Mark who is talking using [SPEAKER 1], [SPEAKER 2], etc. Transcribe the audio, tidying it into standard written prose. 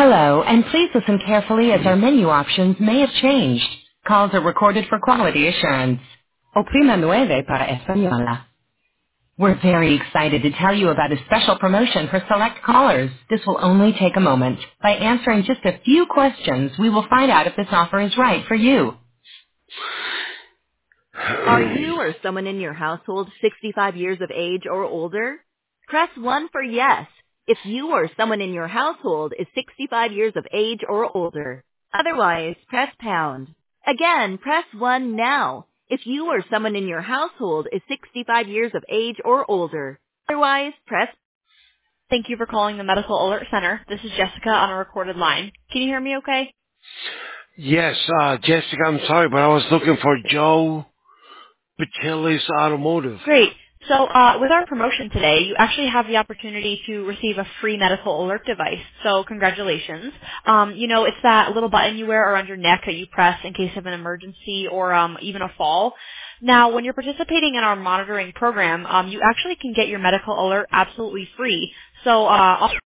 [SPEAKER 1] Hello, and please listen carefully as our menu options may have changed. Calls are recorded for quality assurance. Oprima nueve para española. We're very excited to tell you about a special promotion for select callers. This will only take a moment. By answering just a few questions, we will find out if this offer is right for you. Are you or someone in your household 65 years of age or older? Press 1 for yes if you or someone in your household is 65 years of age or older. Otherwise, press pound. Again, press 1 now if you or someone in your household is 65 years of age or older. Otherwise, press. Thank you for calling the Medical Alert Center. This is Jessica on a recorded line. Can you hear me okay?
[SPEAKER 2] Yes, Jessica, I'm sorry, but I was looking for Joe Batelis Automotive.
[SPEAKER 1] Great. So with our promotion today, you actually have the opportunity to receive a free medical alert device. So congratulations. It's that little button you wear around your neck that you press in case of an emergency or even a fall. Now, when you're participating in our monitoring program, you actually can get your medical alert absolutely free. So